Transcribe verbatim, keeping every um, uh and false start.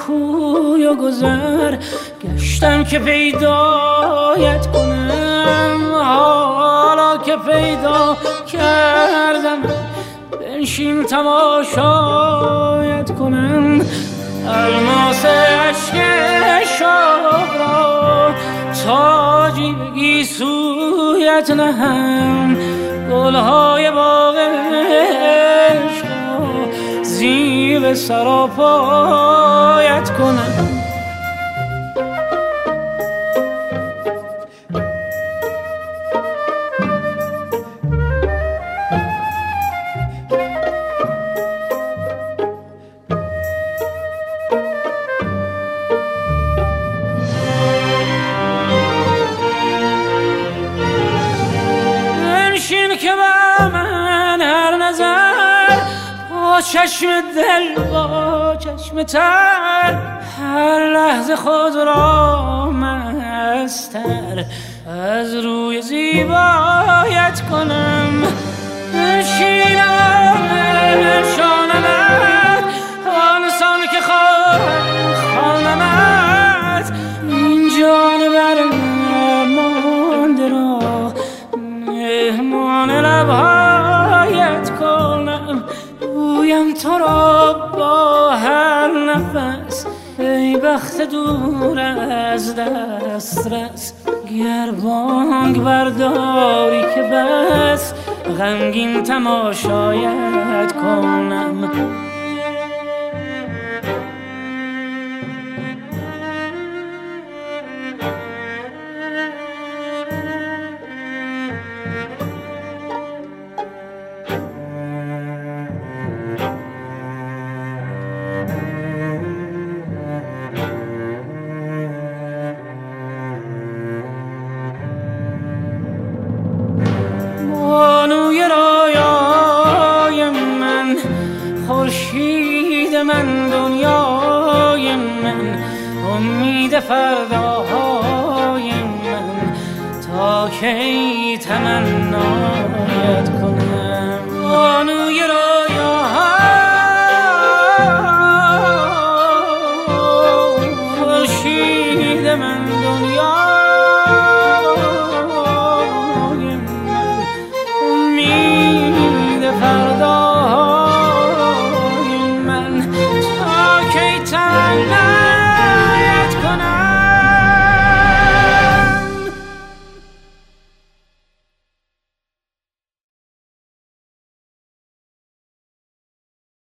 کوی و گذر گشتم که پیدایت کنم. حالا که پیدا کردم بنشین تماشایت کنم. الماس عشق شاه را تاجی بگی سویت نهم. گلهای باغ عشق زیر سراپایت کنم. چشم دل با چشم تر هر لحظه خود را مستر از روی زیبایت کنم. نشینم شانمت آنسان که خوانمت این جان بر مانده را مهمان لبهایت کنم. گویم تو را با هر نفس ای بخت دور از دسترس. گر بانگ برداری که بس غمگین تماشایت کنم. خورشید من دنیای من امید فرداهای من تا کی تمنایت کنم.